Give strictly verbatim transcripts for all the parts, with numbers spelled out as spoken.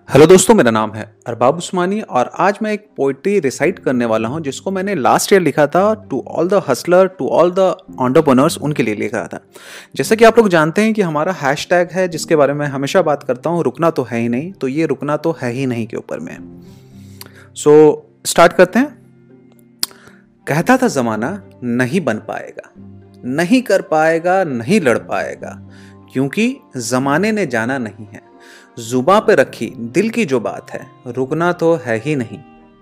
Hello दोस्तों, मेरा नाम है अरबाब उस्मानी और आज मैं एक पोइट्री रिसाइट करने वाला हूं जिसको मैंने लास्ट ईयर लिखा था to all the hustler, to all the entrepreneurs, उनके लिए लिखा था। जैसा कि आप लोग जानते हैं कि हमारा हैशटैग है जिसके बारे में हमेशा बात करता हूं, रुकना तो है ही नहीं, तो ये रुकना तो है ही नहीं के ऊपर में। सो so, स्टार्ट करते हैं। कहता था ज़माना नहीं बन पाएगा, नहीं कर पाएगा, नहीं लड़ पाएगा, क्योंकि ज़माने ने जाना नहीं है। जुबां पे रखी दिल की जो बात है, रुकना तो है ही नहीं।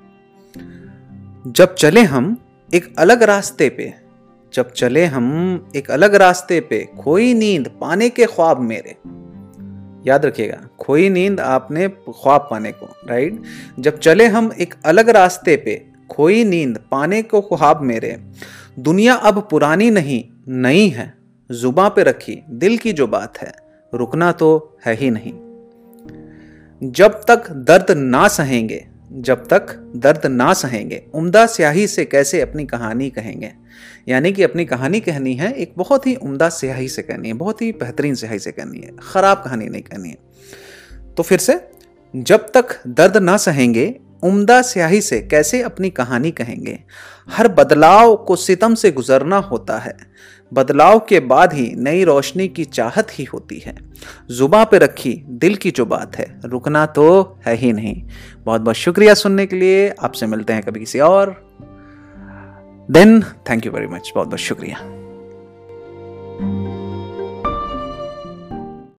जब चले हम एक अलग रास्ते पे, जब चले हम एक अलग रास्ते पे, खोई नींद पाने के ख्वाब मेरे। याद रखिएगा, खोई नींद आपने ख्वाब पाने को, राइट। जब चले हम एक अलग रास्ते पे, खोई नींद पाने को ख्वाब मेरे। दुनिया अब पुरानी नहीं नई है, जुबां पे रखी दिल की जो बात है, रुकना तो है ही नहीं। जब तक दर्द ना सहेंगे, जब तक दर्द ना सहेंगे, उम्दा स्याही से कैसे अपनी कहानी कहेंगे। यानी कि अपनी कहानी कहनी है एक बहुत ही उम्दा स्याही से कहनी है, बहुत ही बेहतरीन स्याही से कहनी है, खराब कहानी नहीं कहनी है। तो फिर से, जब तक दर्द ना सहेंगे, उम्दा स्याही से कैसे अपनी कहानी कहेंगे। हर बदलाव को सितम से गुजरना होता है, बदलाव के बाद ही नई रोशनी की चाहत ही होती है। जुबां पे रखी दिल की जो बात है, रुकना तो है ही नहीं। बहुत बहुत शुक्रिया सुनने के लिए। आपसे मिलते हैं कभी किसी और दिन। थैंक यू वेरी मच, बहुत बहुत शुक्रिया।